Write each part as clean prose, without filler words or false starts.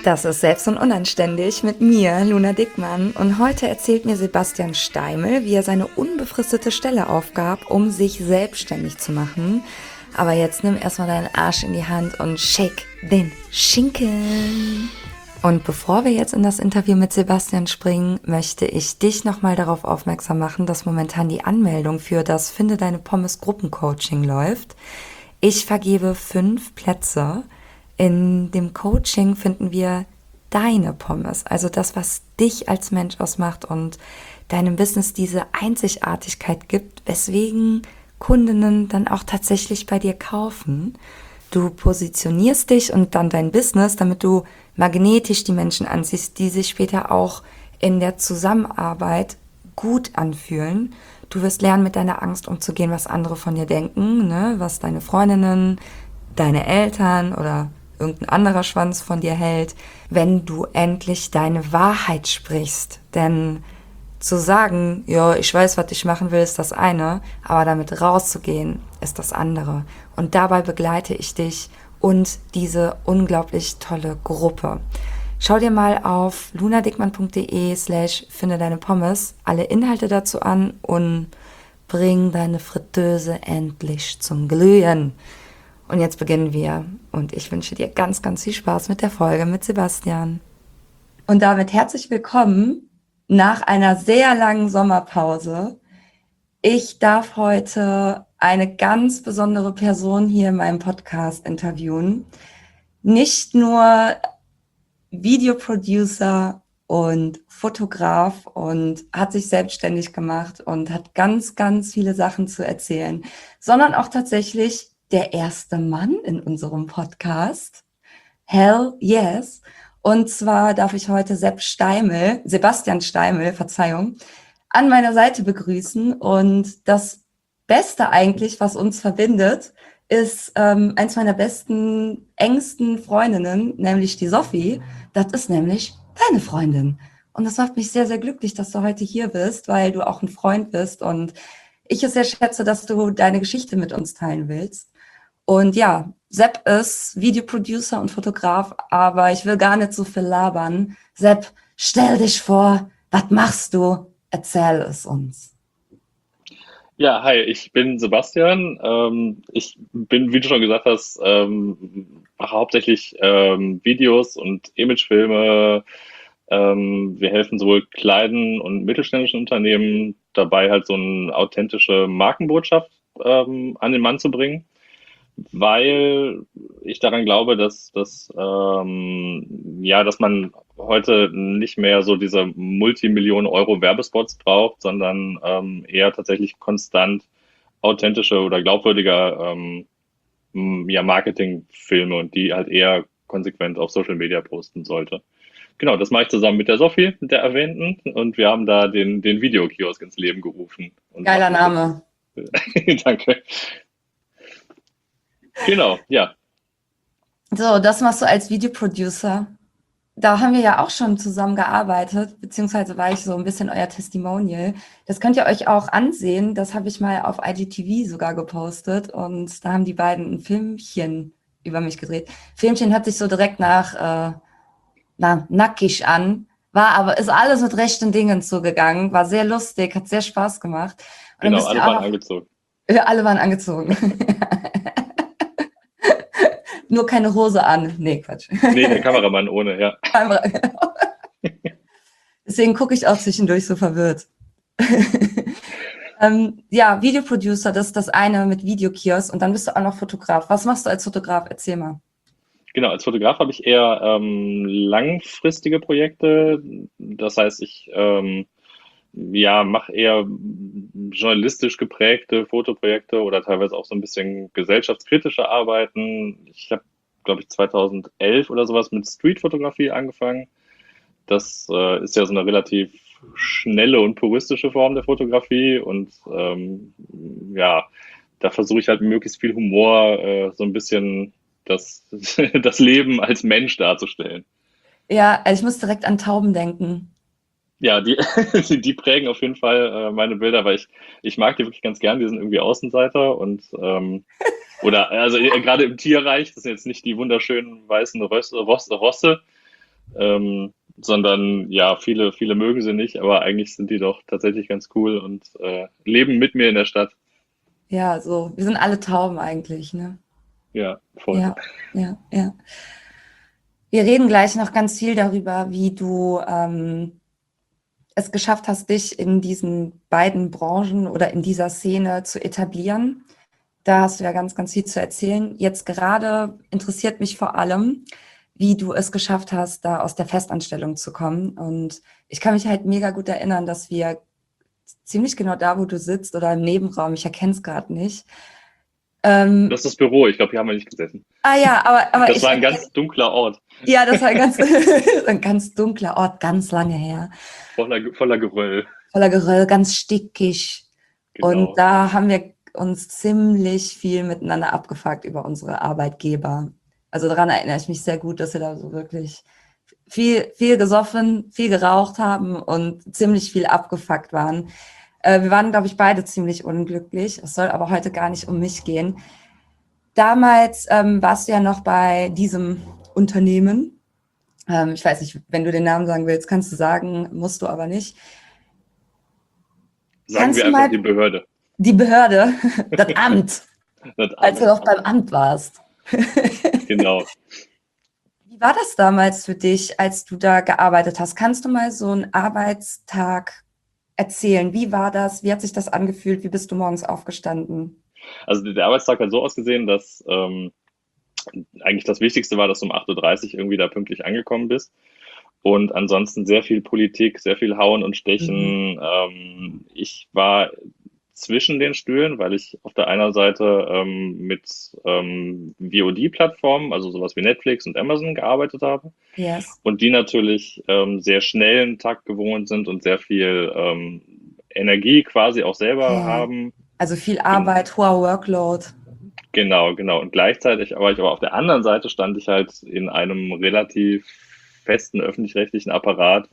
Das ist Selbst und Unanständig mit mir, Luna Dickmann. Und heute erzählt mir Sebastian Steimel, wie er seine unbefristete Stelle aufgab, um sich selbstständig zu machen. Aber jetzt nimm erstmal deinen Arsch in die Hand und shake den Schinken. Und bevor wir jetzt in das Interview mit Sebastian springen, möchte ich dich nochmal darauf aufmerksam machen, dass momentan die Anmeldung für das Finde Deine Pommes Gruppencoaching läuft. Ich vergebe 5 Plätze. In dem Coaching finden wir deine Pommes, also das, was dich als Mensch ausmacht und deinem Business diese Einzigartigkeit gibt, weswegen Kundinnen dann auch tatsächlich bei dir kaufen. Du positionierst dich und dann dein Business, damit du magnetisch die Menschen anziehst, die sich später auch in der Zusammenarbeit gut anfühlen. Du wirst lernen, mit deiner Angst umzugehen, was andere von dir denken, ne? Was deine Freundinnen, deine Eltern oder irgendein anderer Schwanz von dir hält, wenn du endlich deine Wahrheit sprichst. Denn zu sagen, ja, ich weiß, was ich machen will, ist das eine, aber damit rauszugehen, ist das andere. Und dabei begleite ich dich und diese unglaublich tolle Gruppe. Schau dir mal auf lunadickmann.de/finde deine Pommes alle Inhalte dazu an und bring deine Fritteuse endlich zum Glühen. Und jetzt beginnen wir und ich wünsche dir ganz, ganz viel Spaß mit der Folge mit Sebastian. Und damit herzlich willkommen nach einer sehr langen Sommerpause. Ich darf heute eine ganz besondere Person hier in meinem Podcast interviewen. Nicht nur Videoproducer und Fotograf und hat sich selbstständig gemacht und hat ganz, ganz viele Sachen zu erzählen, sondern auch tatsächlich der erste Mann in unserem Podcast. Hell yes. Und zwar darf ich heute Sebastian Steimel, Verzeihung, an meiner Seite begrüßen. Und das Beste eigentlich, was uns verbindet, ist eins meiner besten, engsten Freundinnen, nämlich die Sophie. Das ist nämlich deine Freundin. Und das macht mich sehr, sehr glücklich, dass du heute hier bist, weil du auch ein Freund bist und ich es sehr schätze, dass du deine Geschichte mit uns teilen willst. Und ja, Sepp ist Videoproducer und Fotograf, aber ich will gar nicht so viel labern. Sepp, stell dich vor, was machst du? Erzähl es uns. Ja, hi, ich bin Sebastian. Ich bin, wie du schon gesagt hast, mache hauptsächlich Videos und Imagefilme. Wir helfen sowohl kleinen und mittelständischen Unternehmen dabei, halt so eine authentische Markenbotschaft an den Mann zu bringen, weil ich daran glaube, dass man heute nicht mehr so diese Multimillionen-Euro Werbespots braucht, sondern eher tatsächlich konstant authentische oder glaubwürdige Marketingfilme und die halt eher konsequent auf Social Media posten sollte. Genau, das mache ich zusammen mit der Sophie, mit der erwähnten, und wir haben da den Videokiosk ins Leben gerufen und Geiler machen Name. das. Danke. Genau, ja. So, das machst du als Videoproducer. Da haben wir ja auch schon zusammen gearbeitet, beziehungsweise war ich so ein bisschen euer Testimonial. Das könnt ihr euch auch ansehen. Das habe ich mal auf IGTV sogar gepostet und da haben die beiden ein Filmchen über mich gedreht. Filmchen hört sich so direkt nach nackig an, ist alles mit rechten Dingen zugegangen, war sehr lustig, hat sehr Spaß gemacht. Und dann Genau, bist du alle auch waren noch, angezogen. alle waren angezogen. Nur keine Hose an. Nee, Quatsch. Nee, der Kameramann ohne, ja. Deswegen gucke ich auch zwischendurch so verwirrt. Ja, Videoproducer, das ist das eine mit Videokiosk und dann bist du auch noch Fotograf. Was machst du als Fotograf? Erzähl mal. Genau, als Fotograf habe ich eher langfristige Projekte. Das heißt, ich mache eher journalistisch geprägte Fotoprojekte oder teilweise auch so ein bisschen gesellschaftskritische Arbeiten. Ich habe, glaube ich, 2011 oder sowas mit Streetfotografie angefangen. Das ist ja so eine relativ schnelle und puristische Form der Fotografie und ja, da versuche ich halt möglichst viel Humor, so ein bisschen das Leben als Mensch darzustellen. Ja, also ich muss direkt an Tauben denken. Ja, die prägen auf jeden Fall meine Bilder, weil ich mag die wirklich ganz gern. Die sind irgendwie Außenseiter und oder also gerade im Tierreich, das sind jetzt nicht die wunderschönen weißen Rosse, Sondern ja, viele mögen sie nicht, aber eigentlich sind die doch tatsächlich ganz cool und leben mit mir in der Stadt. Ja, so, wir sind alle Tauben eigentlich, ne? Ja, voll. Ja, ja, ja. Wir reden gleich noch ganz viel darüber, wie du es geschafft hast, dich in diesen beiden Branchen oder in dieser Szene zu etablieren. Da hast du ja ganz, ganz viel zu erzählen. Jetzt gerade interessiert mich vor allem, wie du es geschafft hast, da aus der Festanstellung zu kommen. Und ich kann mich halt mega gut erinnern, dass wir ziemlich genau da, wo du sitzt oder im Nebenraum, ich erkenne es gerade nicht. Das Ähm, ist das Büro, ich glaube, hier haben wir nicht gesessen. ja, aber Das ich war ein erkenne, ganz dunkler Ort, ja, das war ein ganz, ein ganz dunkler Ort, ganz lange her. voller Geröll. Voller Geröll, ganz stickig. Und Genau. da haben wir uns ziemlich viel miteinander abgefuckt über unsere Arbeitgeber. Also daran erinnere ich mich sehr gut, dass wir da so wirklich viel gesoffen, viel geraucht haben und ziemlich viel abgefuckt waren. Wir waren, glaube ich, beide ziemlich unglücklich. Es soll aber heute gar nicht um mich gehen. Damals warst du ja noch bei diesem Unternehmen. Ich weiß nicht, wenn du den Namen sagen willst, kannst du sagen, musst du aber nicht. Sagen Kannst wir du einfach mal die Behörde. die Behörde, das Amt, Das als du Amt. noch beim Amt warst. Genau. Wie war das damals für dich, als du da gearbeitet hast? Kannst du mal so einen Arbeitstag erzählen? Wie war das? Wie hat sich das angefühlt? Wie bist du morgens aufgestanden? Also der Arbeitstag hat so ausgesehen, dass eigentlich das Wichtigste war, dass du um 8:30 Uhr irgendwie da pünktlich angekommen bist. Und ansonsten sehr viel Politik, sehr viel Hauen und Mhm. Stechen. Ich war zwischen den Stühlen, weil ich auf der einen Seite mit VOD-Plattformen, also sowas wie Netflix und Amazon gearbeitet habe Yes. und die natürlich sehr schnellen Takt gewohnt sind und sehr viel Energie quasi auch selber Ja. haben. Also viel Gen Arbeit, hoher Workload. Genau, genau. Und gleichzeitig war ich aber auf der anderen Seite stand ich halt in einem relativ festen öffentlich-rechtlichen Apparat,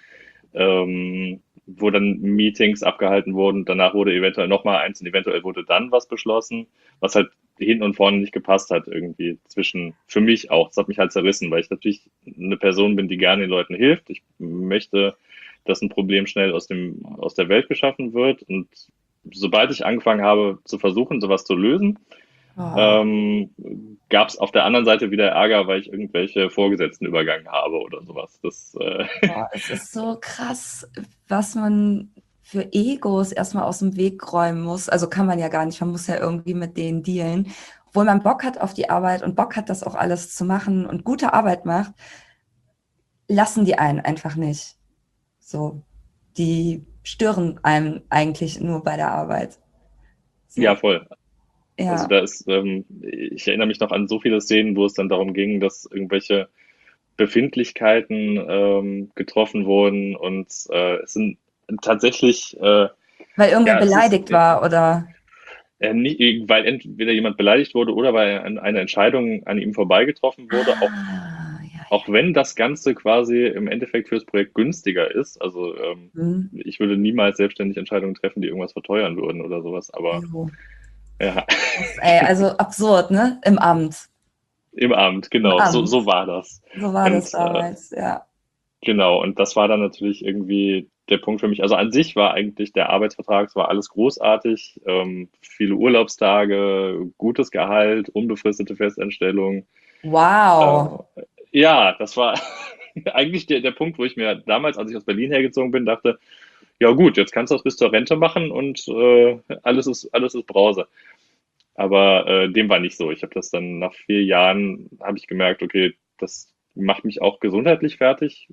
wo dann Meetings abgehalten wurden. Danach wurde eventuell nochmal eins und eventuell wurde dann was beschlossen, was halt hinten und vorne nicht gepasst hat irgendwie für mich auch. Das hat mich halt zerrissen, weil ich natürlich eine Person bin, die gerne den Leuten hilft. Ich möchte, dass ein Problem schnell aus der Welt geschaffen wird. Und sobald ich angefangen habe zu versuchen, sowas zu lösen, Oh, ähm, gab es auf der anderen Seite wieder Ärger, weil ich irgendwelche Vorgesetzten übergangen habe oder sowas. oh, es ist so krass, was man für Egos erstmal aus dem Weg räumen muss. Also kann man ja gar nicht, man muss ja irgendwie mit denen dealen. Obwohl man Bock hat auf die Arbeit und Bock hat, das auch alles zu machen und gute Arbeit macht, lassen die einen einfach nicht. So, die stören einem eigentlich nur bei der Arbeit. Ja, So, voll. Also ja. ich erinnere mich noch an so viele Szenen, wo es dann darum ging, dass irgendwelche Befindlichkeiten getroffen wurden und es sind tatsächlich, Weil irgendwer ja, es ist beleidigt war oder. nicht, weil entweder jemand beleidigt wurde oder weil eine Entscheidung an ihm vorbeigetroffen wurde, Ah, ja, auch wenn das Ganze quasi im Endeffekt fürs Projekt günstiger ist. Also hm, ich würde niemals selbstständig Entscheidungen treffen, die irgendwas verteuern würden oder sowas, aber jo. ja, Ey, also absurd, ne? Im Amt. im Abend, Im genau, Amt. so war das. So war das Und damals, ja. genau, und das war dann natürlich irgendwie der Punkt für mich. Also an sich war eigentlich der Arbeitsvertrag, es war alles großartig, viele Urlaubstage, gutes Gehalt, unbefristete Festanstellung. Äh, Wow. ja, das war eigentlich der Punkt, wo ich mir damals, als ich aus Berlin hergezogen bin, dachte, ja gut, jetzt kannst du das bis zur Rente machen und alles ist Brause. Aber dem war nicht so. Ich habe das dann nach 4 Jahren, habe ich gemerkt, okay, das macht mich auch gesundheitlich fertig,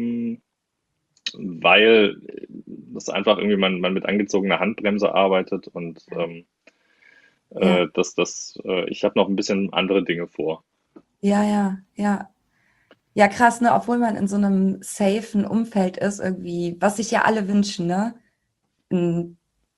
weil das einfach irgendwie man mit angezogener Handbremse arbeitet und Ja, ich habe noch ein bisschen andere Dinge vor. ja, ja, ja. Ja, krass, ne? Obwohl man in so einem safen Umfeld ist, irgendwie, was sich ja alle wünschen, ne? Ein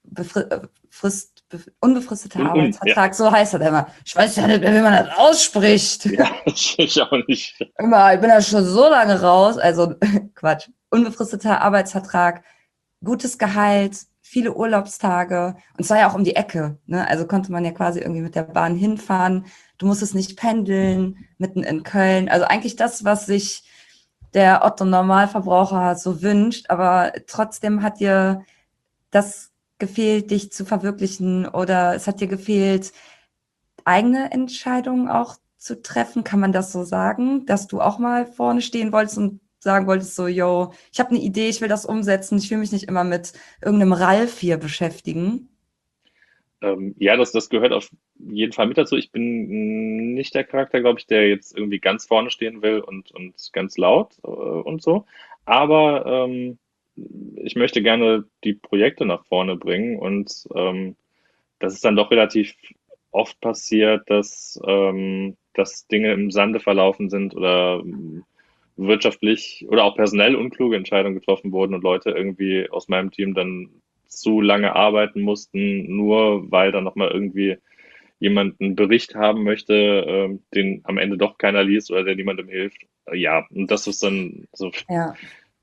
unbefristeter Ja, Arbeitsvertrag, so heißt das immer. Ich weiß ja nicht mehr, wie man das ausspricht. ja, ich auch nicht. Immer, ich bin da schon so lange raus. Also, Quatsch. Unbefristeter Arbeitsvertrag, gutes Gehalt, viele Urlaubstage. Und zwar ja auch um die Ecke. Ne? Also konnte man ja quasi irgendwie mit der Bahn hinfahren. Du musstest nicht pendeln, mitten in Köln. Also eigentlich das, was sich der Otto-Normalverbraucher so wünscht, aber trotzdem hat dir das gefehlt, dich zu verwirklichen, oder es hat dir gefehlt, eigene Entscheidungen auch zu treffen? Kann man das so sagen, dass du auch mal vorne stehen wolltest und sagen wolltest so, yo, ich habe eine Idee, ich will das umsetzen, ich will mich nicht immer mit irgendeinem Ralf hier beschäftigen? Ja, das gehört auf jeden Fall mit dazu. Ich bin nicht der Charakter, glaube ich, der jetzt irgendwie ganz vorne stehen will und ganz laut und so. Aber ich möchte gerne die Projekte nach vorne bringen und das ist dann doch relativ oft passiert, dass Dinge im Sande verlaufen sind oder wirtschaftlich oder auch personell unkluge Entscheidungen getroffen wurden und Leute irgendwie aus meinem Team dann zu lange arbeiten mussten, nur weil dann nochmal irgendwie jemand einen Bericht haben möchte, den am Ende doch keiner liest oder der niemandem hilft. Ja, und das ist dann so Ja,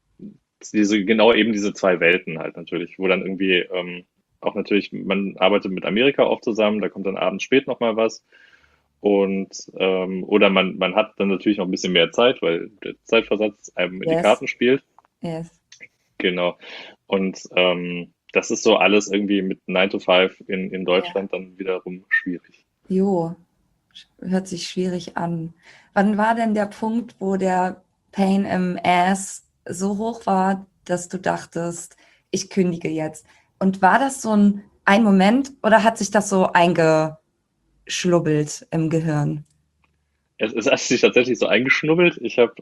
genau eben diese zwei Welten halt natürlich, wo dann irgendwie auch natürlich, man arbeitet mit Amerika oft zusammen, da kommt dann abends spät nochmal was. Und oder man hat dann natürlich noch ein bisschen mehr Zeit, weil der Zeitversatz einem in die yes, Karten spielt. yes. Genau. Und das ist so alles irgendwie mit 9 to 5 in Ja. Deutschland dann wiederum schwierig. Jo, hört sich schwierig an. Wann war denn der Punkt, wo der Pain im Ass so hoch war, dass du dachtest, ich kündige jetzt? Und war das so ein Moment oder hat sich das so eingeschlubbelt im Gehirn? Es hat sich tatsächlich so eingeschnubbelt. Ich habe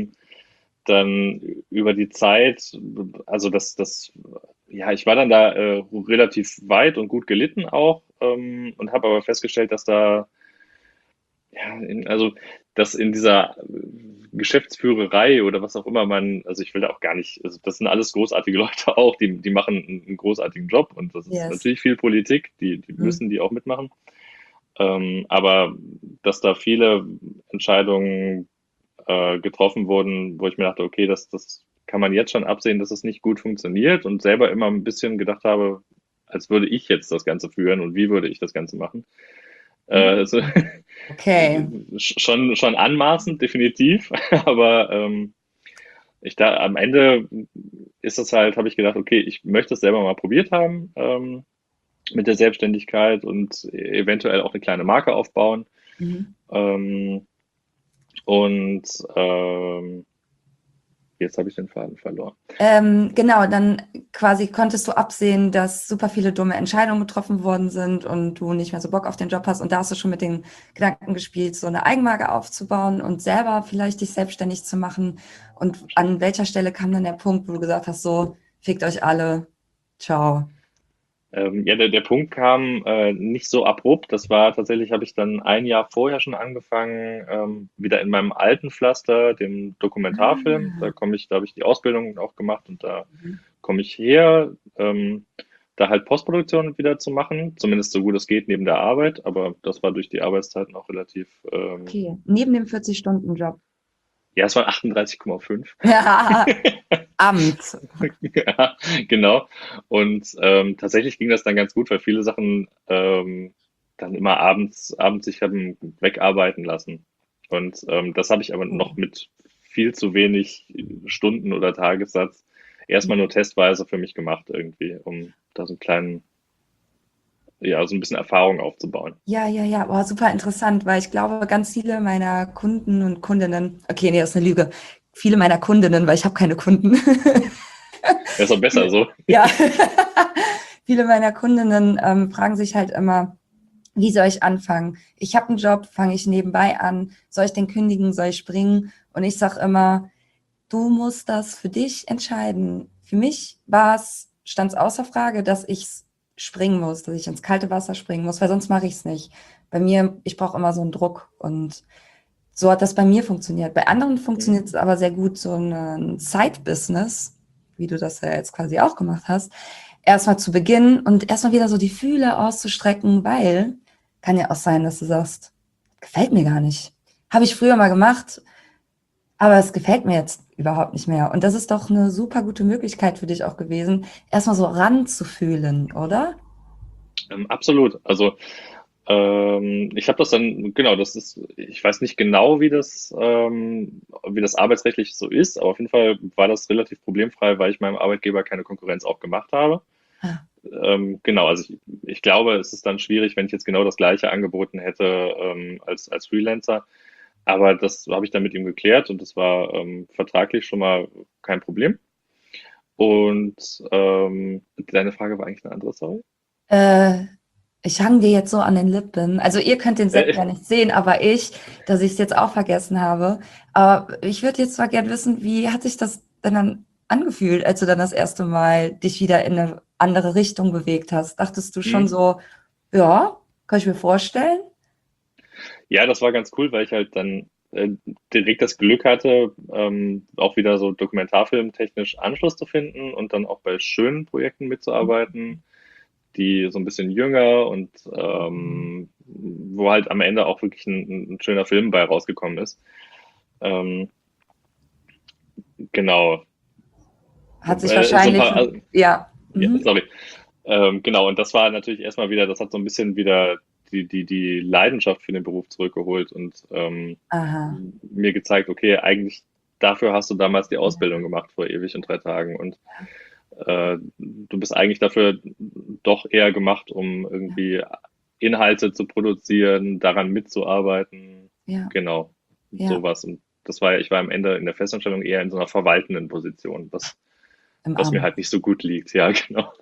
dann über die Zeit, also ja, ich war dann da relativ weit und gut gelitten auch und habe aber festgestellt, dass da ja, also dass in dieser Geschäftsführerei oder was auch immer also ich will da auch gar nicht, also das sind alles großartige Leute auch, die machen einen großartigen Job und das ist Yes. natürlich viel Politik, die Mhm. müssen die auch mitmachen. Aber dass da viele Entscheidungen getroffen wurden, wo ich mir dachte, okay, das kann man jetzt schon absehen, dass es nicht gut funktioniert und selber immer ein bisschen gedacht habe, als würde ich jetzt das Ganze führen und wie würde ich das Ganze machen. Also, Okay. schon anmaßend, definitiv, aber ich da am Ende ist das halt, habe ich gedacht, okay, ich möchte es selber mal probiert haben mit der Selbstständigkeit und eventuell auch eine kleine Marke aufbauen. Mhm. Ähm, und jetzt habe ich den Faden verloren. Genau, dann quasi konntest du absehen, dass super viele dumme Entscheidungen getroffen worden sind und du nicht mehr so Bock auf den Job hast. Und da hast du schon mit den Gedanken gespielt, so eine Eigenmarke aufzubauen und selber vielleicht dich selbstständig zu machen. Und an welcher Stelle kam dann der Punkt, wo du gesagt hast, so, fickt euch alle, ciao. Ja, der Punkt kam nicht so abrupt. Das war tatsächlich, habe ich dann ein Jahr vorher schon angefangen, wieder in meinem alten Pflaster, dem Dokumentarfilm. Ah, Da habe ich die Ausbildung auch gemacht und da mhm. komme ich her, da halt Postproduktion wieder zu machen, zumindest so gut es geht neben der Arbeit, aber das war durch die Arbeitszeiten auch relativ, Okay, neben dem 40-Stunden-Job. ja, es waren 38,5. Ja, Amt. Ja, genau. Und tatsächlich ging das dann ganz gut, weil viele Sachen dann immer abends sich haben wegarbeiten lassen. Und das habe ich aber noch mit viel zu wenig Stunden oder Tagessatz erstmal nur testweise für mich gemacht irgendwie, um da so einen kleinen, ja, so ein bisschen Erfahrung aufzubauen. Ja, ja, ja, boah, super interessant, weil ich glaube, ganz viele meiner Kunden und Kundinnen, okay, nee, das ist eine Lüge. Viele meiner Kundinnen, weil ich habe keine Kunden. Ja, ist doch besser so. Ja, viele meiner Kundinnen fragen sich halt immer, wie soll ich anfangen? Ich habe einen Job, fange ich nebenbei an? Soll ich den kündigen? Soll ich springen? Und ich sage immer, du musst das für dich entscheiden. Für mich stand es außer Frage, dass ich springen muss, dass ich ins kalte Wasser springen muss, weil sonst mache ich es nicht. Bei mir, ich brauche immer so einen Druck und so hat das bei mir funktioniert. Bei anderen funktioniert es aber sehr gut, so ein Side-Business, wie du das ja jetzt quasi auch gemacht hast, erstmal zu beginnen und erstmal wieder so die Fühle auszustrecken, weil kann ja auch sein, dass du sagst, gefällt mir gar nicht. Habe ich früher mal gemacht, aber es gefällt mir jetzt überhaupt nicht mehr. Und das ist doch eine super gute Möglichkeit für dich auch gewesen, erstmal so ranzufühlen, oder? Absolut. Also Ich habe das dann, genau, das ist, ich weiß nicht genau, wie das arbeitsrechtlich so ist, aber auf jeden Fall war das relativ problemfrei, weil ich meinem Arbeitgeber keine Konkurrenz auch gemacht habe. Ah, Genau, also ich glaube, es ist dann schwierig, wenn ich jetzt genau das Gleiche angeboten hätte als Freelancer. Aber das habe ich dann mit ihm geklärt und das war vertraglich schon mal kein Problem. Und deine Frage war eigentlich eine andere, sorry. Äh, ich hang dir jetzt so an den Lippen. Also ihr könnt den Sekt ja Äh, nicht sehen, aber ich, dass ich es jetzt auch vergessen habe. Aber ich würde jetzt mal gern wissen, wie hat sich das denn dann angefühlt, als du dann das erste Mal dich wieder in eine andere Richtung bewegt hast? Dachtest du schon hm. so, ja, kann ich mir vorstellen? Ja, das war ganz cool, weil ich halt dann direkt das Glück hatte, auch wieder so dokumentarfilmtechnisch Anschluss zu finden und dann auch bei schönen Projekten mitzuarbeiten, die so ein bisschen jünger und wo halt am Ende auch wirklich ein schöner Film bei rausgekommen ist. Ähm, genau. Hat sich So ein wahrscheinlich, paar, ja. ja, Mhm. sorry. Genau, und das war natürlich erstmal wieder, das hat so ein bisschen wieder die Leidenschaft für den Beruf zurückgeholt und Aha. mir gezeigt, okay, eigentlich dafür hast du damals die Ja. Ausbildung gemacht vor ewig und 3 Tagen und du bist eigentlich dafür doch eher gemacht, um irgendwie Inhalte zu produzieren, daran mitzuarbeiten, Ja. genau, Ja. sowas. Und das war ja, ich war am Ende in der Festanstellung eher in so einer verwaltenden Position, Im was mir Amt. halt nicht so gut liegt, ja, genau.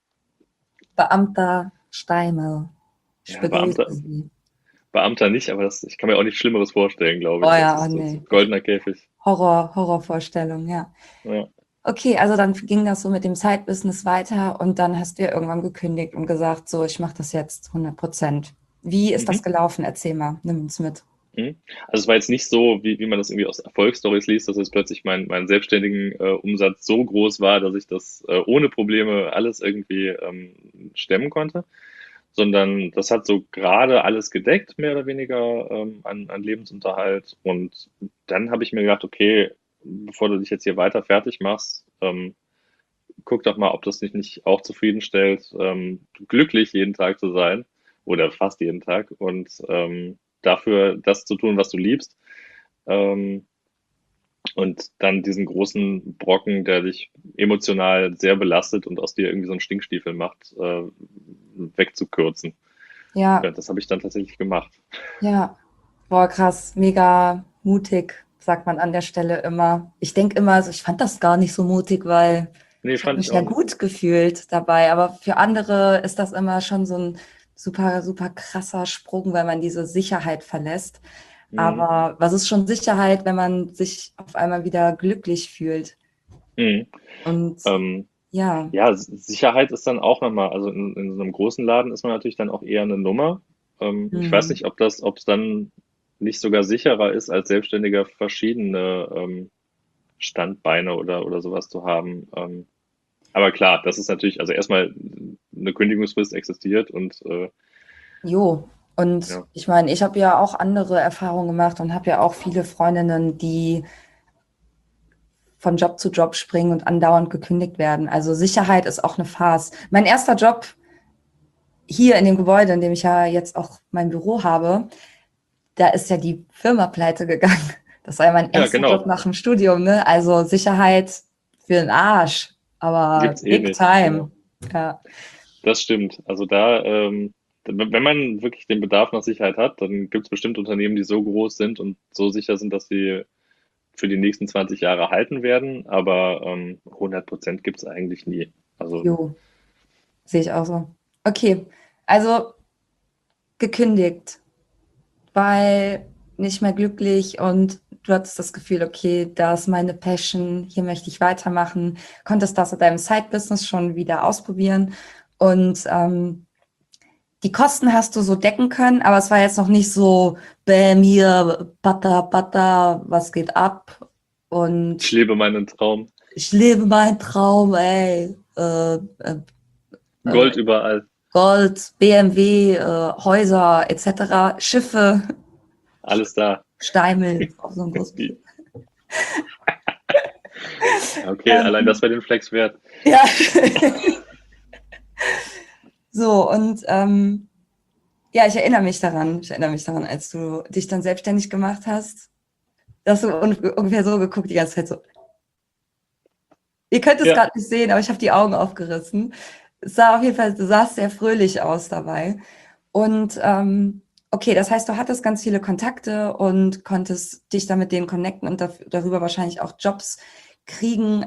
Beamter Steimel. Ich Ja, begrüße Sie. Beamter nicht, aber ich kann mir auch nichts Schlimmeres vorstellen, glaube Oh ich. ja, Das ist nee, ein Gott. goldener Käfig. Horrorvorstellung, ja. Ja. Okay, also dann ging das so mit dem Side-Business weiter und dann hast du ja irgendwann gekündigt und gesagt, so, ich mache das jetzt 100%. Wie ist das Mhm. gelaufen? Erzähl mal, nimm uns mit. Mhm. Also es war jetzt nicht so, wie man das irgendwie aus Erfolgsstories liest, dass jetzt plötzlich mein selbstständigen Umsatz so groß war, dass ich das ohne Probleme alles irgendwie stemmen konnte, sondern das hat so gerade alles gedeckt, mehr oder weniger an Lebensunterhalt. Und dann habe ich mir gedacht, okay, bevor du dich jetzt hier weiter fertig machst, guck doch mal, ob das dich nicht auch zufriedenstellt, glücklich jeden Tag zu sein oder fast jeden Tag und dafür das zu tun, was du liebst. Ähm, und dann diesen großen Brocken, der dich emotional sehr belastet und aus dir irgendwie so einen Stinkstiefel macht, wegzukürzen. Ja, Ja, das habe ich dann tatsächlich gemacht. ja. Boah, krass, mega mutig, sagt man an der Stelle immer. Ich denke immer, also ich fand das gar nicht so mutig, weil Nee, ich habe fand mich ich ja auch nicht. gut gefühlt dabei. Aber für andere ist das immer schon so ein super, super krasser Sprung, weil man diese Sicherheit verlässt. Mhm. Aber was ist schon Sicherheit, wenn man sich auf einmal wieder glücklich fühlt? Mhm. Und Ähm, ja, ja, Sicherheit ist dann auch nochmal, also in so einem großen Laden ist man natürlich dann auch eher eine Nummer. Ich weiß hm, nicht, ob es dann nicht sogar sicherer ist, als Selbstständiger verschiedene Standbeine oder sowas zu haben. Aber klar, das ist natürlich, also erstmal eine Kündigungsfrist existiert und jo. Und ja. ich meine, ich habe ja auch andere Erfahrungen gemacht und habe ja auch viele Freundinnen, die von Job zu Job springen und andauernd gekündigt werden. Also Sicherheit ist auch eine Farce. Mein erster Job hier in dem Gebäude, in dem ich ja jetzt auch mein Büro habe, da ist ja die Firma pleite gegangen. Das war ja mein Ja, erster Job genau. nach dem Studium, ne? Also Sicherheit für den Arsch, aber Gibt's eh big nicht. time. Genau. Ja, Das stimmt. Also da, wenn man wirklich den Bedarf nach Sicherheit hat, dann gibt es bestimmt Unternehmen, die so groß sind und so sicher sind, dass sie für die nächsten 20 Jahre halten werden. Aber 100% gibt es eigentlich nie. Also, jo, sehe ich auch so. Okay, also gekündigt, weil nicht mehr glücklich und du hattest das Gefühl, okay, da ist meine Passion, hier möchte ich weitermachen, konntest das in deinem Side-Business schon wieder ausprobieren und die Kosten hast du so decken können, aber es war jetzt noch nicht so, bäm, hier, Pata, was geht ab ich und lebe meinen Traum. ich lebe meinen Traum, ey, Gold überall. Gold, BMW, Häuser etc., Schiffe, Alles da. Steimel, auch so ein großes Schiff. Ja, okay, allein das wäre den Flex wert. Ja, so und Ja, ich erinnere mich daran. Ich erinnere mich daran, als du dich dann selbstständig gemacht hast, dass du ungefähr so geguckt die ganze Zeit so. Ihr könnt es Ja, gerade nicht sehen, aber ich habe die Augen aufgerissen. Es sah auf jeden Fall, du sahst sehr fröhlich aus dabei. Und okay, das heißt, du hattest ganz viele Kontakte und konntest dich dann mit denen connecten und darüber wahrscheinlich auch Jobs kriegen.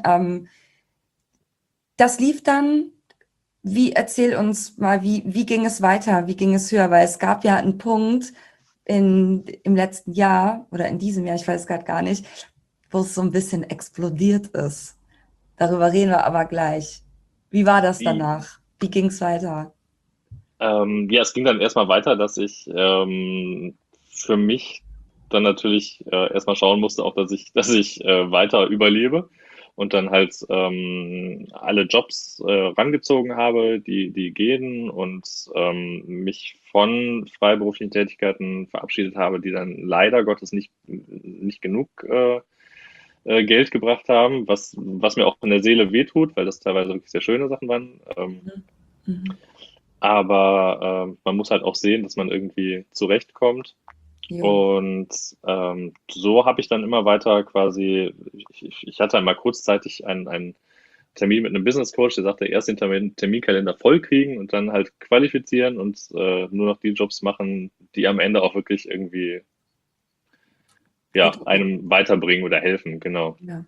Das lief dann. Erzähl uns mal, wie ging es weiter? Wie ging es höher? Weil es gab ja einen Punkt im letzten Jahr oder in diesem Jahr, ich weiß gerade gar nicht, wo es so ein bisschen explodiert ist. Darüber reden wir aber gleich. Wie war das die, danach? Wie ging es weiter? ja, es ging dann erstmal weiter, dass ich für mich dann natürlich erstmal schauen musste, auch dass ich weiter überlebe und dann halt alle Jobs rangezogen habe, die gehen und mich von freiberuflichen Tätigkeiten verabschiedet habe, die dann leider Gottes nicht genug Geld gebracht haben, was mir auch in der Seele wehtut, weil das teilweise wirklich sehr schöne Sachen waren. Mhm. Aber man muss halt auch sehen, dass man irgendwie zurechtkommt. Jo. Und so habe ich dann immer weiter quasi, ich hatte einmal kurzzeitig einen Termin mit einem Business Coach, der sagte, erst den Terminkalender voll kriegen und dann halt qualifizieren und nur noch die Jobs machen, die am Ende auch wirklich irgendwie ja, Gut. einem weiterbringen oder helfen, genau. Ja.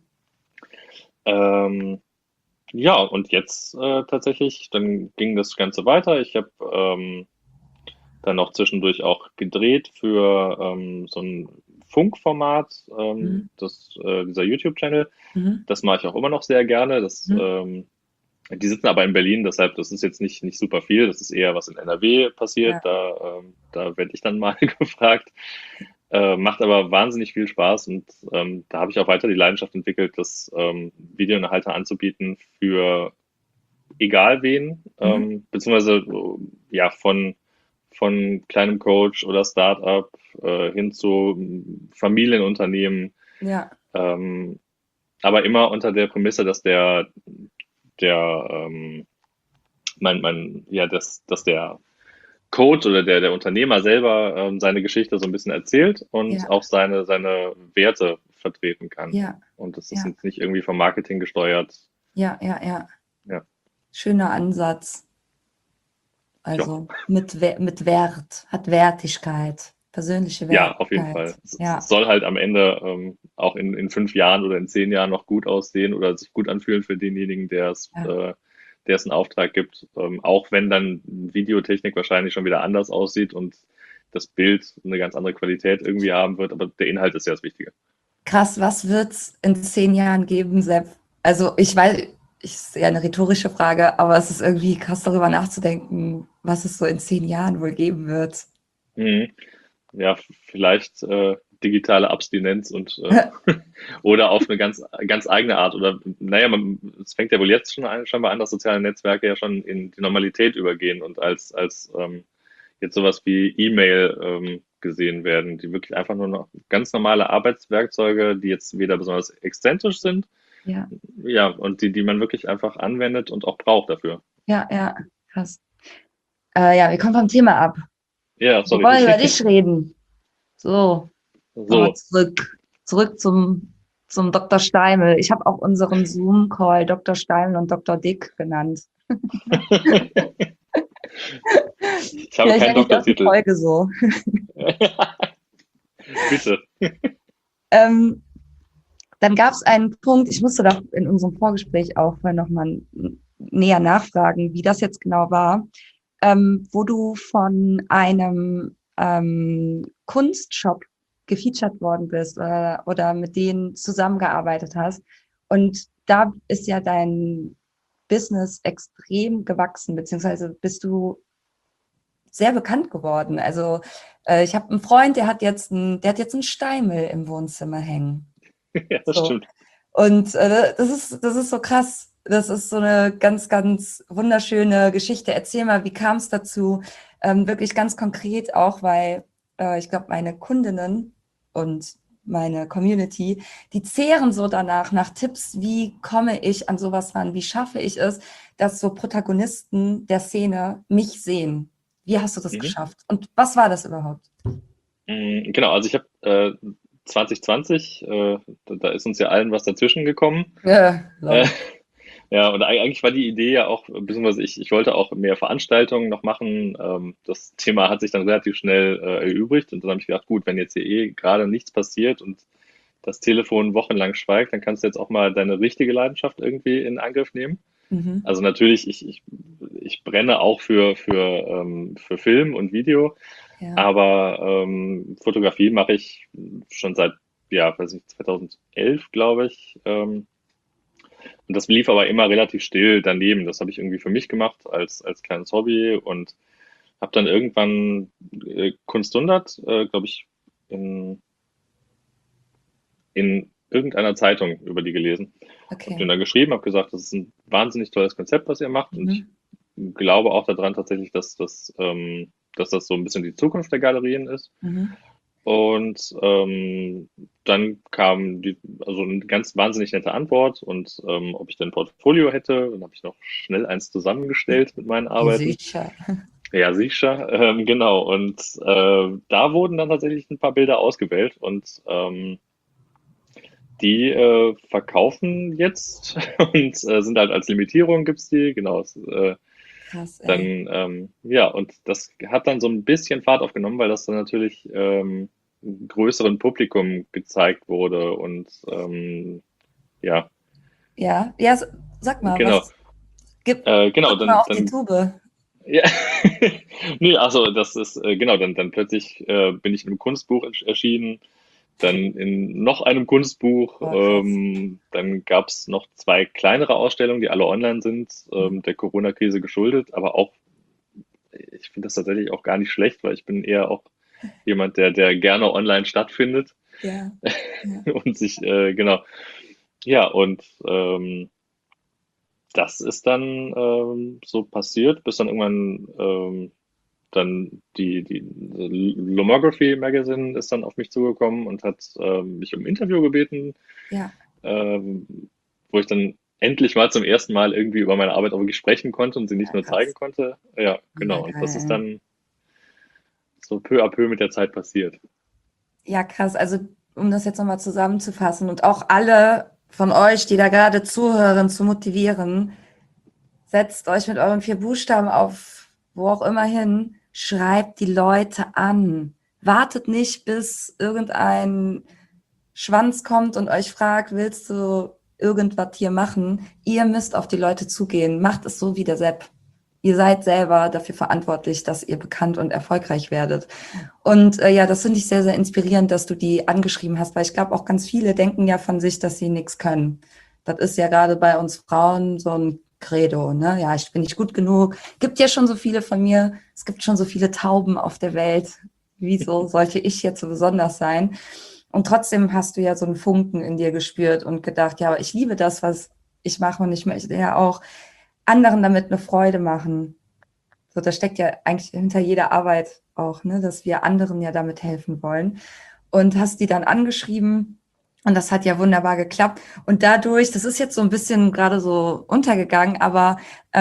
Ähm, ja, und jetzt tatsächlich, dann ging das Ganze weiter. Ich habe dann noch zwischendurch auch gedreht für so ein Funkformat, Mhm. dieser YouTube-Channel. Mhm. Das mache ich auch immer noch sehr gerne. Mhm. Die sitzen aber in Berlin, deshalb, das ist jetzt nicht super viel. Das ist eher was in NRW passiert. Ja. Da werde ich dann mal gefragt. Macht aber wahnsinnig viel Spaß und da habe ich auch weiter die Leidenschaft entwickelt, das Videoinhalte anzubieten für egal wen, Mhm. beziehungsweise ja von kleinem Coach oder Startup hin zu Familienunternehmen, Ja. ähm, aber immer unter der Prämisse, dass der ja, dass der Coach oder der Unternehmer selber seine Geschichte so ein bisschen erzählt und Ja. auch seine Werte vertreten kann. Ja. Und das ist Ja. jetzt nicht irgendwie vom Marketing gesteuert. Ja. Ja. Ja. Ja, Schöner Ansatz. ja, Also mit Wert, hat Wertigkeit, persönliche ja, auf jeden Wertigkeit. Fall. Es Ja. soll halt am Ende auch in 5 Jahren oder in 10 Jahren noch gut aussehen oder sich gut anfühlen für denjenigen, Ja. der es einen Auftrag gibt. Auch wenn dann Videotechnik wahrscheinlich schon wieder anders aussieht und das Bild eine ganz andere Qualität irgendwie haben wird, aber der Inhalt ist ja das Wichtige. Krass, was wird's in 10 Jahren geben, Sepp? Also ich weiß, ich ist eher eine rhetorische Frage, aber es ist irgendwie krass darüber nachzudenken, was es so in 10 Jahren wohl geben wird. Mhm. Ja, vielleicht digitale Abstinenz und oder auf eine ganz eigene Art. Oder naja, es fängt ja wohl jetzt schon scheinbar an, dass soziale Netzwerke ja schon in die Normalität übergehen und als jetzt sowas wie E-Mail gesehen werden, die wirklich einfach nur noch ganz normale Arbeitswerkzeuge, die jetzt weder besonders exzentrisch sind, Ja, ja, und die man wirklich einfach anwendet und auch braucht dafür. ja, ja, krass. Ja, wir kommen vom Thema ab. Ja, Wir sorry. wollen über dich reden. So, nochmal So. zurück zum Dr. Steimel. Ich habe auch unseren Zoom-Call Dr. Steimel und Dr. Dick genannt. Ich habe Vielleicht keinen nenne ich das die Doktortitel. Folge so. Bitte. Ähm, Dann gab es einen Punkt, ich musste da in unserem Vorgespräch auch vorhin nochmal näher nachfragen, wie das jetzt genau war, wo du von einem Kunstshop gefeatured worden bist oder mit denen zusammengearbeitet hast. Und da ist ja dein Business extrem gewachsen, beziehungsweise bist du sehr bekannt geworden. Also ich habe einen Freund, der hat jetzt einen Steimel im Wohnzimmer hängen. Ja, das So. stimmt. Und das ist so krass. Das ist so eine ganz, ganz wunderschöne Geschichte. Erzähl mal, wie kam es dazu? Wirklich ganz konkret auch, weil ich glaube, meine Kundinnen und meine Community, die zehren so danach nach Tipps, wie komme ich an sowas ran? Wie schaffe ich es, dass so Protagonisten der Szene mich sehen? Wie hast du das Mhm. geschafft? Und was war das überhaupt? Genau, also ich habe 2020, da ist uns ja allen was dazwischen gekommen. Ja, Äh, lol. ja, und eigentlich war die Idee ja auch, beziehungsweise ich wollte auch mehr Veranstaltungen noch machen. Das Thema hat sich dann relativ schnell erübrigt und dann habe ich gedacht, gut, wenn jetzt hier eh gerade nichts passiert und das Telefon wochenlang schweigt, dann kannst du jetzt auch mal deine richtige Leidenschaft irgendwie in Angriff nehmen. Mhm. Also natürlich, ich brenne auch für Film und Video, Ja, aber Fotografie mache ich schon seit, ja, weiß nicht, 2011, glaube ich. Und das lief aber immer relativ still daneben. Das habe ich irgendwie für mich gemacht als kleines Hobby und habe dann irgendwann Kunst 100, glaube ich, in, in irgendeiner Zeitung über die gelesen. Habe okay. den da geschrieben, habe gesagt, das ist ein wahnsinnig tolles Konzept, was ihr macht und ich Mhm. glaube auch daran tatsächlich, dass das so ein bisschen die Zukunft der Galerien ist. Mhm. Und dann kam also eine ganz wahnsinnig nette Antwort und ob ich denn ein Portfolio hätte. Dann habe ich noch schnell eins zusammengestellt mit meinen Arbeiten. Sicher. Ja, sicher, genau. Und da wurden dann tatsächlich ein paar Bilder ausgewählt und die verkaufen jetzt und sind halt als Limitierung gibt's die, genau. Krass, ey. Dann, ja, und das hat dann so ein bisschen Fahrt aufgenommen, weil das dann natürlich einem größeren Publikum gezeigt wurde und ja, Ja, ja, sag mal, genau. was, gib, Genau, drück mal auf die dann, Tube. ja, nee, also das ist, genau, dann plötzlich bin ich in einem Kunstbuch erschienen, dann in noch einem Kunstbuch, Boah, krass. dann gab's noch zwei kleinere Ausstellungen, die alle online sind, Mhm. der Corona-Krise geschuldet, aber auch ich finde das tatsächlich auch gar nicht schlecht, weil ich bin eher auch jemand, der gerne online stattfindet Ja, ja. und sich, genau. Ja, und das ist dann so passiert, bis dann irgendwann dann die Lomography Magazine ist dann auf mich zugekommen und hat mich um ein Interview gebeten, Ja, wo ich dann endlich mal zum ersten Mal irgendwie über meine Arbeit auch wirklich sprechen konnte und sie nicht ja, nur zeigen krass. konnte. Ja, Mega genau. Und das ist geil. dann so peu à peu mit der Zeit passiert. Ja, krass. Also, um das jetzt nochmal zusammenzufassen und auch alle von euch, die da gerade zuhören, zu motivieren, setzt euch mit euren 4 Buchstaben auf wo auch immer hin, schreibt die Leute an. Wartet nicht, bis irgendein Schwanz kommt und euch fragt, willst du irgendwas hier machen? Ihr müsst auf die Leute zugehen. Macht es so wie der Sepp. Ihr seid selber dafür verantwortlich, dass ihr bekannt und erfolgreich werdet. Und ja, das finde ich sehr, sehr inspirierend, dass du die angeschrieben hast, weil ich glaube, auch ganz viele denken ja von sich, dass sie nichts können. Das ist ja gerade bei uns Frauen so ein Credo, ne? Ja, ich bin nicht gut genug. Gibt ja schon so viele von mir. Es gibt schon so viele Tauben auf der Welt. Wieso sollte ich jetzt so besonders sein? Und trotzdem hast du ja so einen Funken in dir gespürt und gedacht, ja, aber ich liebe das, was ich mache und ich möchte ja auch anderen damit eine Freude machen. So, das steckt ja eigentlich hinter jeder Arbeit auch, ne, dass wir anderen ja damit helfen wollen. Und hast die dann angeschrieben und das hat ja wunderbar geklappt. Und dadurch, das ist jetzt so ein bisschen gerade so untergegangen, aber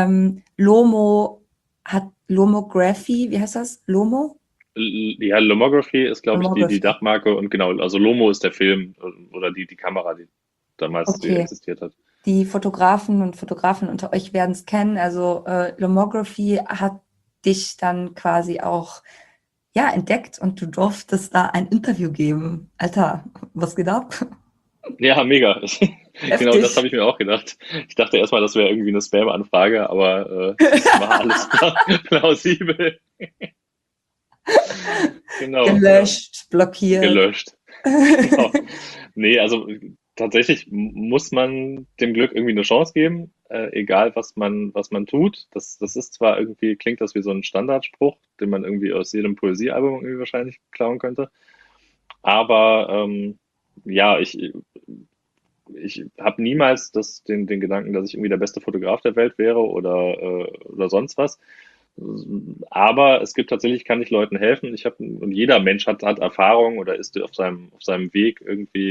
Lomo hat Lomography, wie heißt das? Lomo? Ja, Lomography ist, glaube ich, die Lomography. Dachmarke und genau, also Lomo ist der Film oder die Kamera, die damals die Okay. existiert hat. Die Fotografen und Fotografen unter euch werden es kennen. Also Lomography hat dich dann quasi auch ja, entdeckt und du durftest da ein Interview geben. Alter, was geht ab? Ja, mega. Genau das Heftig. habe ich mir auch gedacht. Ich dachte erstmal, das wäre irgendwie eine Spam-Anfrage, aber das war alles plausibel. Genau, ja, Gelöscht, blockiert. gelöscht. Genau. Nee, also tatsächlich muss man dem Glück irgendwie eine Chance geben, egal was man tut. Das ist zwar irgendwie, klingt das wie so ein Standardspruch, den man irgendwie aus jedem Poesiealbum irgendwie wahrscheinlich klauen könnte. Aber ja, ich habe niemals den Gedanken, dass ich irgendwie der beste Fotograf der Welt wäre oder sonst was. Aber es gibt tatsächlich, kann ich Leuten helfen. Und jeder Mensch hat Erfahrung oder ist auf seinem Weg irgendwie,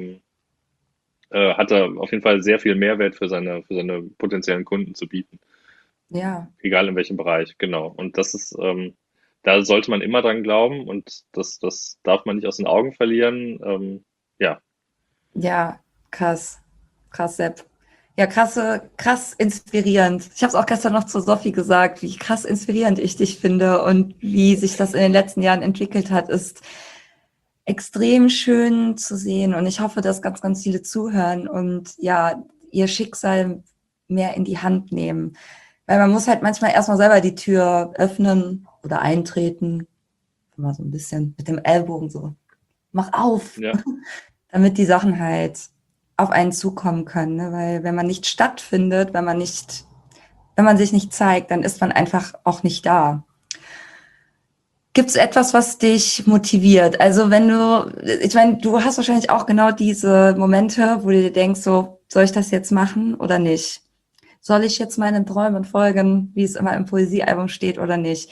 hat er auf jeden Fall sehr viel Mehrwert für seine potenziellen Kunden zu bieten. Ja, Egal in welchem Bereich, genau. Und das ist, da sollte man immer dran glauben und das darf man nicht aus den Augen verlieren. Ja, Ja, krass. Krass, Sepp. Ja, krass inspirierend. Ich habe es auch gestern noch zu Sophie gesagt, wie krass inspirierend ich dich finde und wie sich das in den letzten Jahren entwickelt hat, ist extrem schön zu sehen. Und ich hoffe, dass ganz, ganz viele zuhören und ja, ihr Schicksal mehr in die Hand nehmen. Weil man muss halt manchmal erstmal selber die Tür öffnen oder eintreten. Mal so ein bisschen mit dem Ellbogen so. Mach auf, ja, damit die Sachen halt auf einen zukommen können. Ne? Weil wenn man nicht stattfindet, wenn man sich nicht zeigt, dann ist man einfach auch nicht da. Gibt es etwas, was dich motiviert? Also wenn du, ich meine, du hast wahrscheinlich auch genau diese Momente, wo du dir denkst, so, soll ich das jetzt machen oder nicht? Soll ich jetzt meinen Träumen folgen, wie es immer im Poesiealbum steht oder nicht?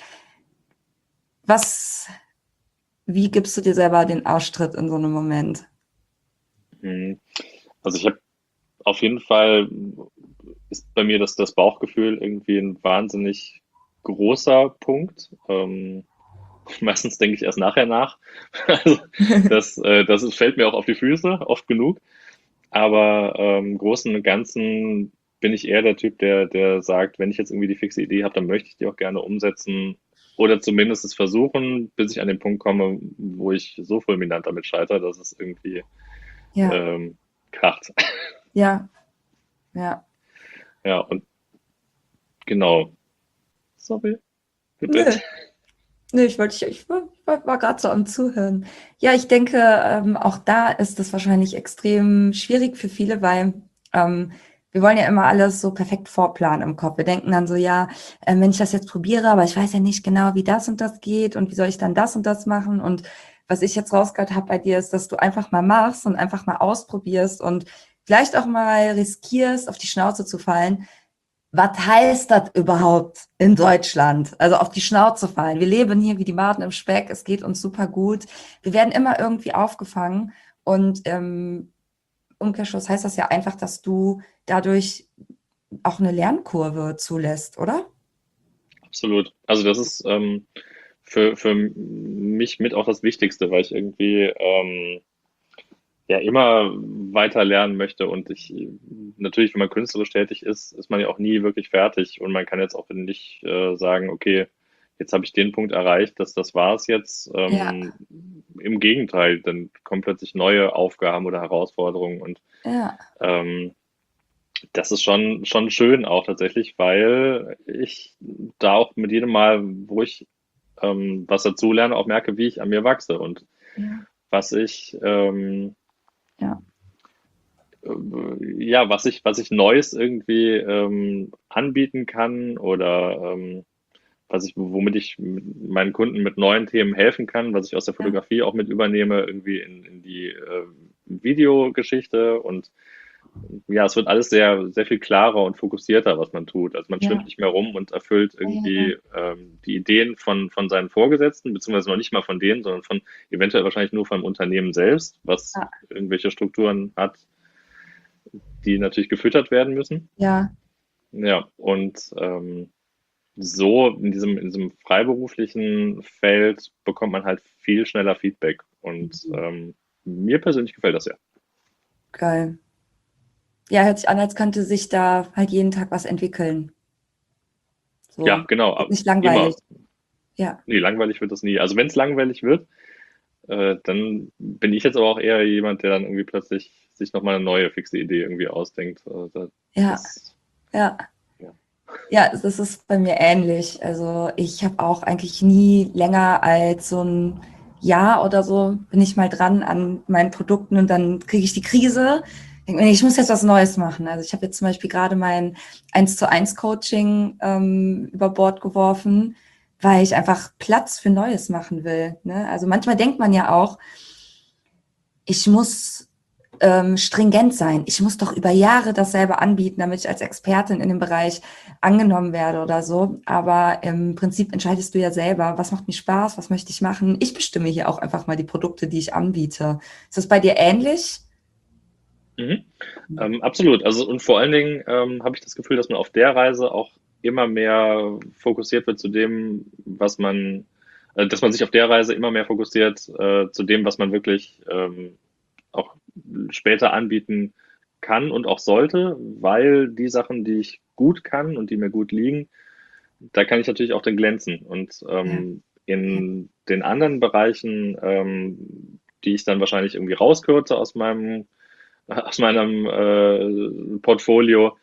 Was, wie gibst du dir selber den Arschtritt in so einem Moment? mhm. Also ich habe auf jeden Fall ist bei mir das Bauchgefühl irgendwie ein wahnsinnig großer Punkt. Meistens denke ich erst nachher nach. Also fällt mir auch auf die Füße, oft genug. Aber im Großen und Ganzen bin ich eher der Typ, der sagt, wenn ich jetzt irgendwie die fixe Idee habe, dann möchte ich die auch gerne umsetzen oder zumindest es versuchen, bis ich an den Punkt komme, wo ich so fulminant damit scheitere, dass es irgendwie Ja, ähm, kracht. ja, ja. Ja, und genau. Sorry, bitte. Nö, nö, war gerade so am Zuhören. Ja, ich denke, auch da ist es wahrscheinlich extrem schwierig für viele, weil ähm, wir wollen ja immer alles so perfekt vorplanen im Kopf. Wir denken dann so, ja, wenn ich das jetzt probiere, aber ich weiß ja nicht genau, wie das und das geht und wie soll ich dann das und das machen. Und was ich jetzt rausgehört habe bei dir, ist, dass du einfach mal machst und einfach mal ausprobierst und vielleicht auch mal riskierst, auf die Schnauze zu fallen. Was heißt das überhaupt in Deutschland? Also auf die Schnauze fallen. Wir leben hier wie die Maden im Speck. Es geht uns super gut. Wir werden immer irgendwie aufgefangen. Und im Umkehrschluss heißt das ja einfach, dass du dadurch auch eine Lernkurve zulässt, oder? Absolut. Also das ist für mich mit auch das Wichtigste, weil ich irgendwie ja immer weiter lernen möchte und ich natürlich, wenn man künstlerisch tätig ist, ist man ja auch nie wirklich fertig und man kann jetzt auch nicht sagen, okay, jetzt habe ich den Punkt erreicht, dass das war's jetzt. Ja, Im Gegenteil, dann kommen plötzlich neue Aufgaben oder Herausforderungen und ja, ähm, das ist schon schön auch tatsächlich, weil ich da auch mit jedem Mal, wo ich was dazu lerne, auch merke, wie ich an mir wachse und ja, was ich ja, ja, was ich Neues irgendwie anbieten kann oder womit ich meinen Kunden mit neuen Themen helfen kann, was ich aus der ja, Fotografie auch mit übernehme, irgendwie in die Videogeschichte und ja, es wird alles sehr viel klarer und fokussierter, was man tut. Also man schwimmt ja, nicht mehr rum und erfüllt ja, ja, irgendwie die Ideen von seinen Vorgesetzten, beziehungsweise noch nicht mal von denen, sondern von eventuell wahrscheinlich nur vom Unternehmen selbst, was ja, irgendwelche Strukturen hat, die natürlich gefüttert werden müssen. ja. Ja, und so in diesem freiberuflichen Feld bekommt man halt viel schneller Feedback. Und mir persönlich gefällt das ja. Geil. Ja, hört sich an, als könnte sich da halt jeden Tag was entwickeln. Ja, So, genau, wird nicht langweilig. immer. Ja, Nee, langweilig wird das nie. Also wenn es langweilig wird, dann bin ich jetzt aber auch eher jemand, der dann irgendwie plötzlich sich nochmal eine neue fixe Idee irgendwie ausdenkt. ja, Das, ja. ja. Ja, das ist bei mir ähnlich. Also ich habe auch eigentlich nie länger als so ein Jahr oder so bin ich mal dran an meinen Produkten und dann kriege ich die Krise. Denke mir, nee, ich muss jetzt was Neues machen. Also ich habe jetzt zum Beispiel gerade mein 1:1 Coaching über Bord geworfen, weil ich einfach Platz für Neues machen will. Ne? Also manchmal denkt man ja auch, ich muss stringent sein. Ich muss doch über Jahre dasselbe anbieten, damit ich als Expertin in dem Bereich angenommen werde oder so. Aber im Prinzip entscheidest du ja selber, was macht mir Spaß, was möchte ich machen. Ich bestimme hier auch einfach mal die Produkte, die ich anbiete. Ist das bei dir ähnlich? Mhm. Absolut. Also und vor allen Dingen habe ich das Gefühl, dass man auf der Reise auch immer mehr fokussiert wird zu dem, was man dass man sich auf der Reise immer mehr fokussiert zu dem, was man wirklich auch später anbieten kann und auch sollte, weil die Sachen, die ich gut kann und die mir gut liegen, da kann ich natürlich auch dann glänzen. Und Ja, ja, in den anderen Bereichen, die ich dann wahrscheinlich irgendwie rauskürze aus meinem Portfolio,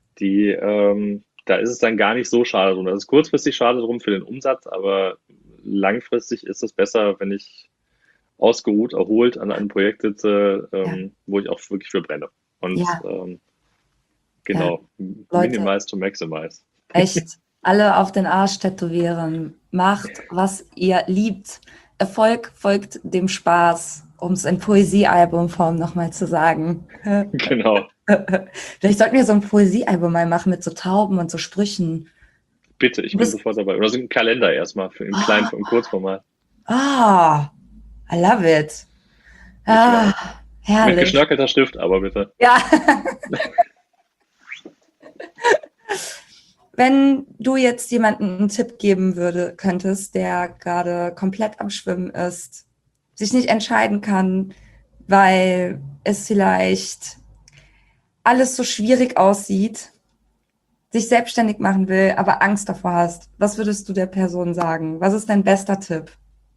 da ist es dann gar nicht so schade drum. Das ist kurzfristig schade drum für den Umsatz, aber langfristig ist es besser, wenn ich ausgeruht, erholt an einem Projekt sitze, ja, wo ich auch wirklich für brenne. Und ja, ja. genau, Leute, minimize to maximize. echt alle auf den Arsch tätowieren. Macht, was ihr liebt. Erfolg folgt dem Spaß, um es in Poesiealbumform nochmal zu sagen. Genau. Vielleicht sollten wir so ein Poesiealbum mal machen mit so Tauben und so Sprüchen. Bitte, ich Du bin bist, sofort dabei. Oder so ein Kalender erstmal für im kleinen, ah, im Kurzformat. ah, I love it. Ich Ah, auch. Mit herrlich. geschnörkelter Stift, aber bitte. Ja, wenn du jetzt jemandem einen Tipp geben könntest, der gerade komplett am Schwimmen ist, sich nicht entscheiden kann, weil es vielleicht alles so schwierig aussieht, sich selbstständig machen will, aber Angst davor hast, was würdest du der Person sagen? Was ist dein bester Tipp?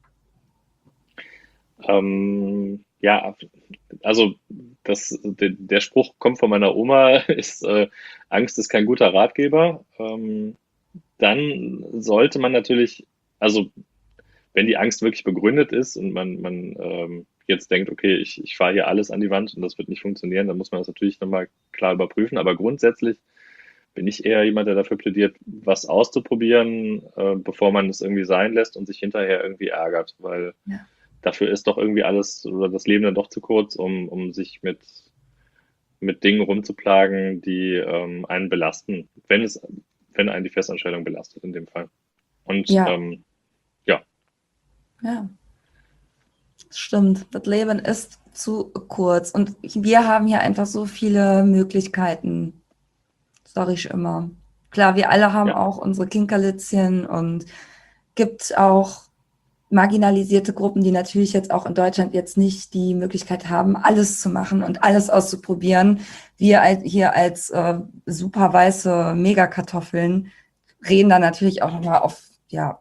Ja, also der Spruch kommt von meiner Oma, ist Angst ist kein guter Ratgeber. Dann sollte man natürlich, also wenn die Angst wirklich begründet ist und man jetzt denkt, okay, ich fahre hier alles an die Wand und das wird nicht funktionieren, dann muss man das natürlich nochmal klar überprüfen. Aber grundsätzlich bin ich eher jemand, der dafür plädiert, was auszuprobieren, bevor man es irgendwie sein lässt und sich hinterher irgendwie ärgert, weil Ja, dafür ist doch irgendwie alles oder das Leben dann doch zu kurz, um sich mit Dingen rumzuplagen, die einen belasten, wenn einen die Festanstellung belastet in dem Fall. Und ja, ja, ja, stimmt. Das Leben ist zu kurz und wir haben hier einfach so viele Möglichkeiten, sage ich immer. Klar, wir alle haben ja, auch unsere Kinkerlitzchen und gibt auch marginalisierte Gruppen, die natürlich jetzt auch in Deutschland jetzt nicht die Möglichkeit haben, alles zu machen und alles auszuprobieren. Wir hier als super weiße Megakartoffeln reden da natürlich auch nochmal auf, ja,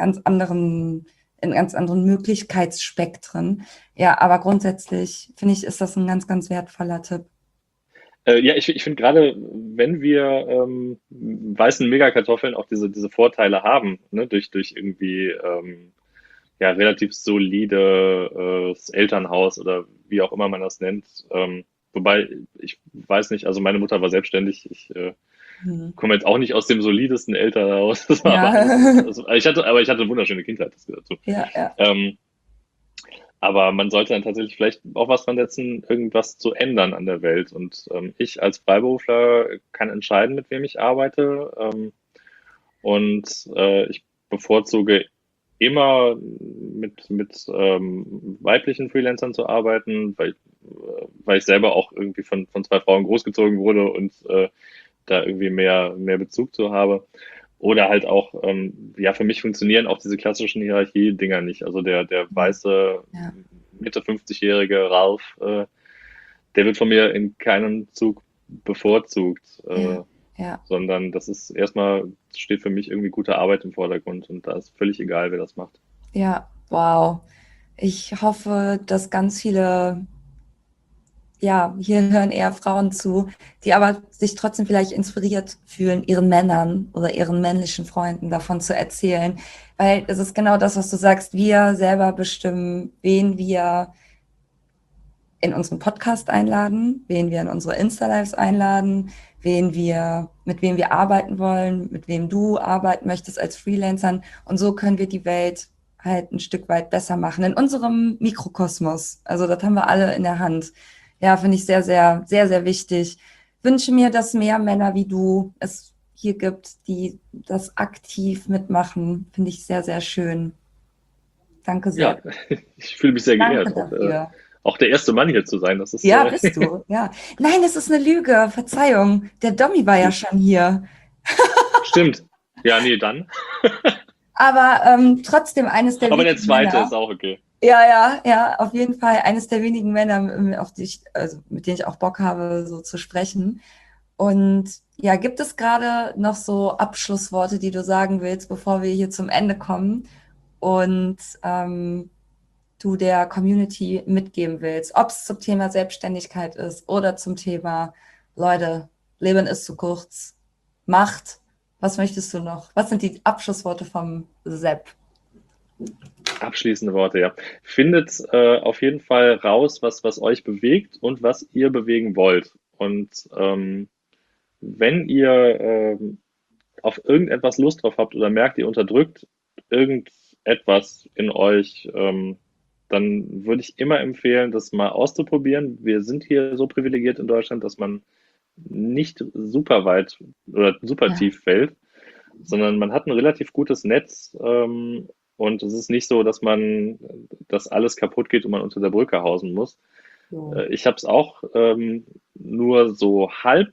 in ganz anderen Möglichkeitsspektren. Ja, aber grundsätzlich finde ich, ist das ein ganz, ganz wertvoller Tipp. ja, ich finde gerade, wenn wir weißen Megakartoffeln auch diese Vorteile haben, ne, durch irgendwie ja, relativ solide Elternhaus oder wie auch immer man das nennt. Wobei, ich weiß nicht, also meine Mutter war selbstständig. Ich Hm. komme jetzt auch nicht aus dem solidesten Elternhaus. Das war Ja, aber also aber ich hatte eine wunderschöne Kindheit, das gehört dazu. ja, ja, Ähm, aber man sollte dann tatsächlich vielleicht auch was dran setzen, irgendwas zu ändern an der Welt. Und ich als Freiberufler kann entscheiden, mit wem ich arbeite. Und ich bevorzuge immer mit weiblichen Freelancern zu arbeiten, weil ich selber auch irgendwie von zwei Frauen großgezogen wurde und da irgendwie mehr Bezug zu habe. Oder halt auch, ja, für mich funktionieren auch diese klassischen Hierarchie-Dinger nicht. Also der weiße ja, Mitte 50-jährige Ralf, der wird von mir in keinem Zug bevorzugt, ja, ja. sondern das ist erstmal, steht für mich irgendwie gute Arbeit im Vordergrund und da ist völlig egal, wer das macht. Ja, wow. Ich hoffe, dass ganz viele, ja, hier hören eher Frauen zu, die aber sich trotzdem vielleicht inspiriert fühlen, ihren Männern oder ihren männlichen Freunden davon zu erzählen. Weil es ist genau das, was du sagst. Wir selber bestimmen, wen wir in unseren Podcast einladen, wen wir in unsere Insta-Lives einladen, mit wem wir arbeiten wollen, mit wem du arbeiten möchtest als Freelancern. Und so können wir die Welt halt ein Stück weit besser machen in unserem Mikrokosmos. Also das haben wir alle in der Hand. Ja, finde ich sehr, sehr, sehr, sehr wichtig. Wünsche mir, dass mehr Männer wie du es hier gibt, die das aktiv mitmachen. Finde ich sehr, sehr schön. Danke sehr. Ja, ich fühle mich sehr Danke geehrt, dafür. auch der erste Mann hier zu sein. Das ist Ja, bist du, ja. Nein, das ist eine Lüge. Verzeihung. Der Dommy war ja schon hier. stimmt. Ja, nee, dann. Aber trotzdem eines der Aber der wenigen zweite Männer. ist auch okay. Ja, ja, ja, auf jeden Fall eines der wenigen Männer, auf die ich, also mit denen ich auch Bock habe, so zu sprechen. Und ja, gibt es gerade noch so Abschlussworte, die du sagen willst, bevor wir hier zum Ende kommen und du der Community mitgeben willst, ob es zum Thema Selbstständigkeit ist oder zum Thema, Leute, Leben ist zu kurz, Macht, was möchtest du noch? Was sind die Abschlussworte vom Sepp? Abschließende Worte, ja. Findet auf jeden Fall raus, was euch bewegt und was ihr bewegen wollt. Und wenn ihr auf irgendetwas Lust drauf habt oder merkt, ihr unterdrückt irgendetwas in euch, dann würde ich immer empfehlen, das mal auszuprobieren. Wir sind hier so privilegiert in Deutschland, dass man nicht super weit oder super Ja, tief fällt, sondern man hat ein relativ gutes Netz, und es ist nicht so, dass alles kaputt geht und man unter der Brücke hausen muss. so. Ich habe es auch nur so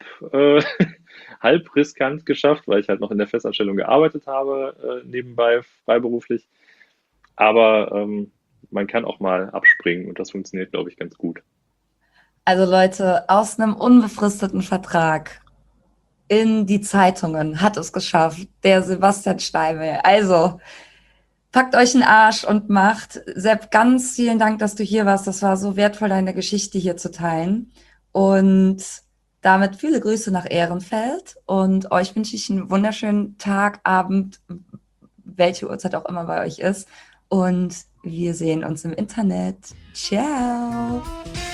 halb riskant geschafft, weil ich halt noch in der Festanstellung gearbeitet habe, nebenbei freiberuflich. Aber man kann auch mal abspringen und das funktioniert, glaube ich, ganz gut. Also Leute, aus einem unbefristeten Vertrag in die Zeitungen hat es geschafft, der Sebastian Steimel. Also, packt euch einen Arsch und macht. Sepp, ganz vielen Dank, dass du hier warst. Das war so wertvoll, deine Geschichte hier zu teilen. Und damit viele Grüße nach Ehrenfeld. Und euch wünsche ich einen wunderschönen Tag, Abend, welche Uhrzeit auch immer bei euch ist. Und wir sehen uns im Internet. Ciao.